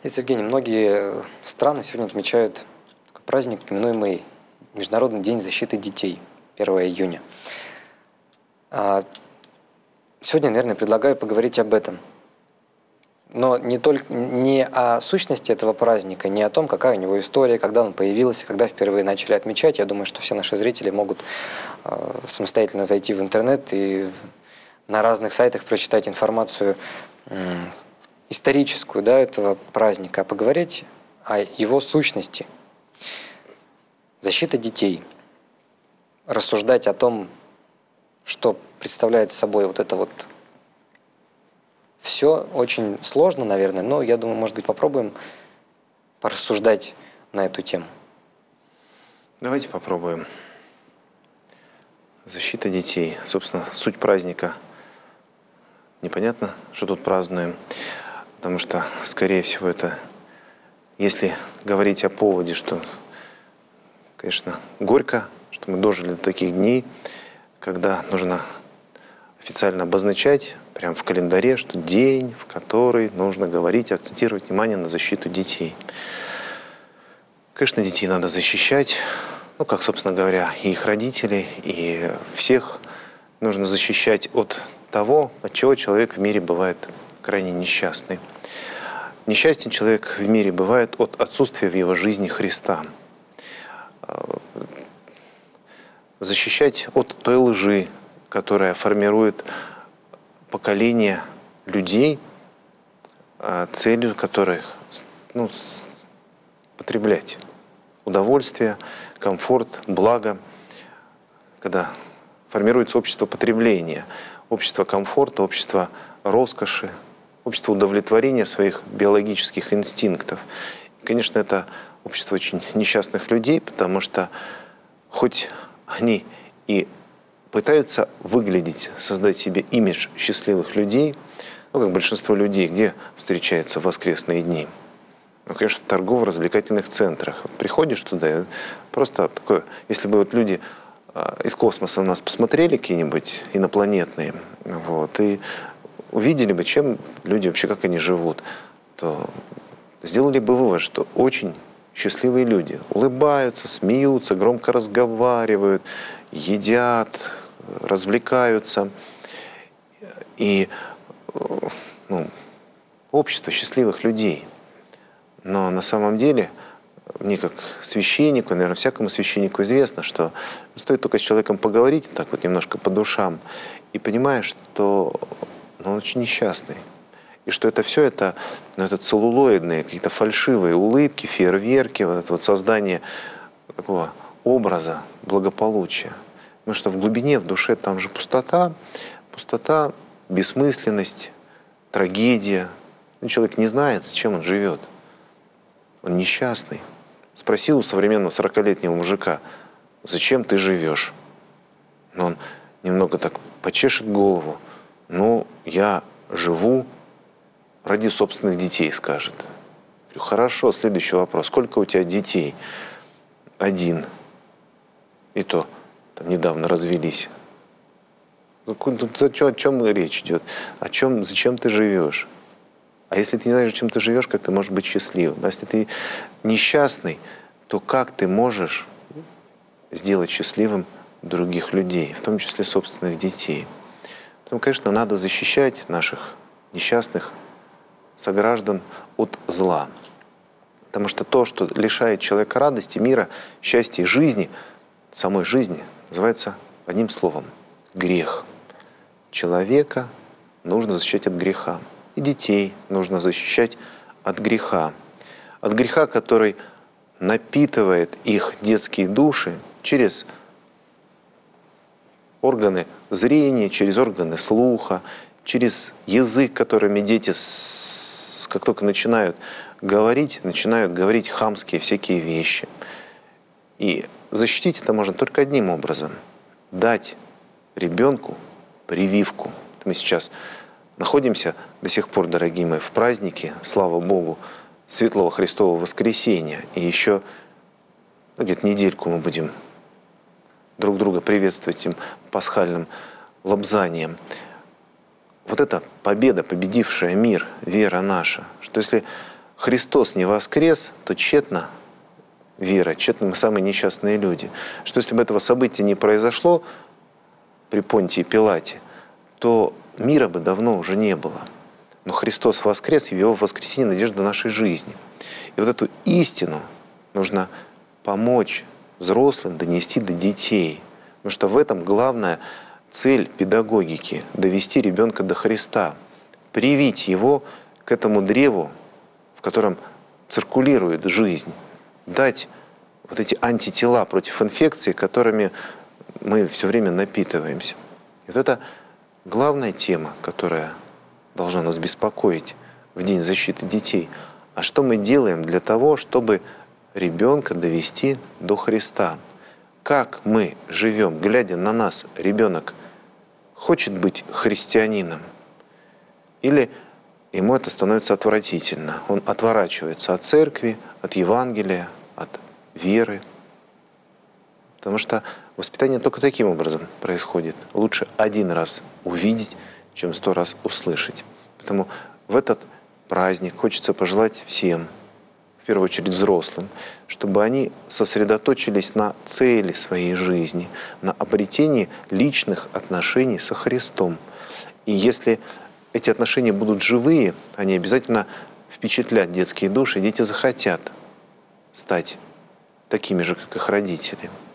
Евгений, многие страны сегодня отмечают такой праздник, именуемый Международный день защиты детей, 1 июня. Сегодня, наверное, предлагаю поговорить об этом. Но не о сущности этого праздника, не о том, какая у него история, когда он появился, когда впервые начали отмечать. Я думаю, что все наши зрители могут самостоятельно зайти в интернет и на разных сайтах прочитать информацию историческую, этого праздника, а поговорить о его сущности. Защита детей. Рассуждать о том, что представляет собой вот это вот все, очень сложно, наверное, но я думаю, может быть, попробуем порассуждать на эту тему. Давайте попробуем. Защита детей. Собственно, суть праздника. Непонятно, что тут празднуем, потому что, скорее всего, это, если говорить о поводе, что, конечно, горько, что мы дожили до таких дней, когда нужно официально обозначать прямо в календаре, что день, в который нужно говорить, акцентировать внимание на защиту детей. Конечно, детей надо защищать, как, собственно говоря, и их родителей, и всех нужно защищать от того, от чего человек в мире бывает крайне несчастный. Несчастен человек в мире бывает от отсутствия в его жизни Христа. Защищать от той лжи, которая формирует поколение людей, целью которых потреблять удовольствие, комфорт, благо. Когда формируется общество потребления, общество комфорта, общество роскоши, общество удовлетворения своих биологических инстинктов. И, конечно, это общество очень несчастных людей, потому что хоть они и пытаются выглядеть, создать себе имидж счастливых людей, как большинство людей, где встречаются в воскресные дни. Конечно, в торгово-развлекательных центрах. Приходишь туда, просто такое, если бы люди из космоса на нас посмотрели, какие-нибудь инопланетные, и увидели бы, чем люди вообще, как они живут, то сделали бы вывод, что очень счастливые люди улыбаются, смеются, громко разговаривают, едят, развлекаются. И общество счастливых людей. Но на самом деле, мне как священнику, наверное, всякому священнику известно, что стоит только с человеком поговорить, так вот немножко по душам, и понимаешь, что он очень несчастный. И что это все это целлулоидные, какие-то фальшивые улыбки, фейерверки, вот это вот создание такого образа благополучия. Потому что в глубине, в душе там же пустота, бессмысленность, трагедия. Человек не знает, с чем он живет. Он несчастный. Спросил у современного 40-летнего мужика, зачем ты живешь? Но он немного так почешет голову. Я живу ради собственных детей, скажет. Хорошо, следующий вопрос. Сколько у тебя детей? 1. И то там недавно развелись. О чем речь идет? Зачем ты живешь? А если ты не знаешь, чем ты живешь, как ты можешь быть счастливым? А если ты несчастный, то как ты можешь сделать счастливым других людей, в том числе собственных детей? Поэтому, конечно, надо защищать наших несчастных сограждан от зла. Потому что то, что лишает человека радости, мира, счастья и жизни, самой жизни, называется одним словом – грех. Человека нужно защищать от греха. И детей нужно защищать от греха. От греха, который напитывает их детские души через органы зрения, через органы слуха, через язык, которыми дети, как только начинают говорить хамские всякие вещи. И защитить это можно только одним образом – дать ребенку прививку. Мы сейчас находимся до сих пор, дорогие мои, в празднике, слава Богу, Светлого Христового Воскресения. И еще где-то недельку мы будем друг друга приветствовать этим пасхальным лобзанием. Вот эта победа, победившая мир, вера наша, что если Христос не воскрес, то тщетна вера, тщетны мы самые несчастные люди. Что если бы этого события не произошло при Понтии Пилате, то мира бы давно уже не было. Но Христос воскрес, и в Его воскресении надежда нашей жизни. И вот эту истину нужно помочь взрослым донести до детей. Потому что в этом главная цель педагогики – довести ребенка до Христа, привить его к этому древу, в котором циркулирует жизнь, дать вот эти антитела против инфекций, которыми мы все время напитываемся. И вот это главная тема, которая должна нас беспокоить в День защиты детей. А что мы делаем для того, чтобы ребенка довести до Христа? Как мы живем, глядя на нас, ребенок хочет быть христианином? Или ему это становится отвратительно? Он отворачивается от церкви, от Евангелия, от веры. Потому что воспитание только таким образом происходит. Лучше один раз увидеть, чем 100 раз услышать. Поэтому в этот праздник хочется пожелать всем, в первую очередь взрослым, чтобы они сосредоточились на цели своей жизни, на обретении личных отношений со Христом. И если эти отношения будут живые, они обязательно впечатлят детские души, и дети захотят стать такими же, как их родители.